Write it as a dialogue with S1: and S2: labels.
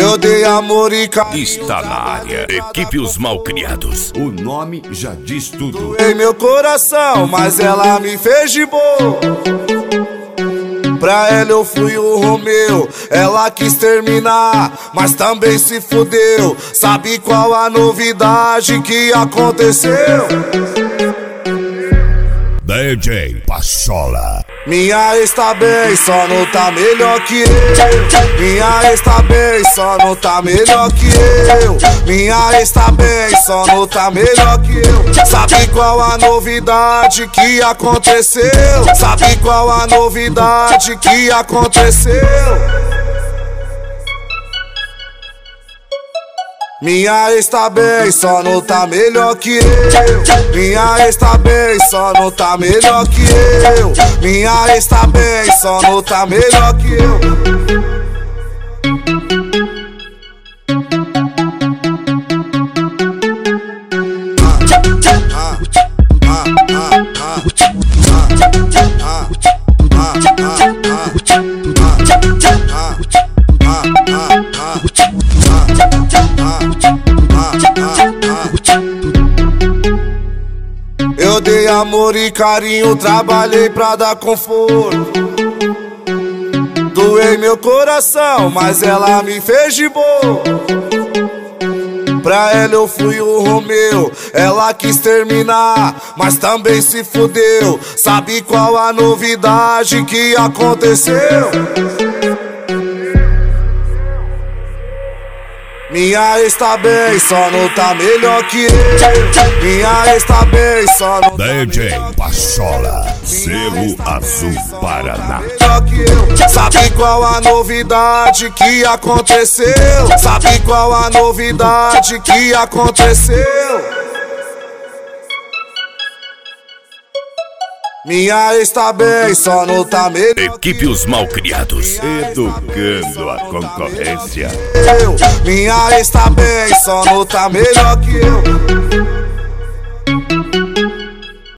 S1: Eu dei amor e carinho.
S2: Está na área, equipe Os Malcriados.
S3: O nome já diz tudo.
S1: Em meu coração, mas ela me fez de boa. Pra ela eu fui o Romeu, ela quis terminar, mas também se fudeu. Sabe qual a novidade que aconteceu?
S2: DJ Pachola.
S1: Minha ex tá bem, só não tá melhor que eu. Minha ex tá bem, só não tá melhor que eu. Minha ex tá bem, só não tá melhor que eu. Sabe qual a novidade que aconteceu? Sabe qual a novidade que aconteceu? Minha ex tá bem, só não tá melhor que eu. Minha ex tá bem, só não tá melhor que eu. Minha ex tá bem, só não tá melhor que eu. Eu dei amor e carinho, trabalhei pra dar conforto. Doei meu coração, mas ela me fez de boa. Pra ela eu fui o Romeu, ela quis terminar, mas também se fudeu. Sabe qual a novidade que aconteceu? Minha ex tá bem, só não tá melhor que eu. Minha ex tá bem, só não tá
S2: DJ Pachola, Cerro Azul, Paraná.
S1: melhor que eu. Sabe qual a novidade que aconteceu? Sabe qual a novidade que aconteceu? Minha ex tá bem, só não tá melhor.
S2: Equipe Os Malcriados.
S3: Educando a concorrência.
S1: Minha ex tá bem, só não tá melhor que eu.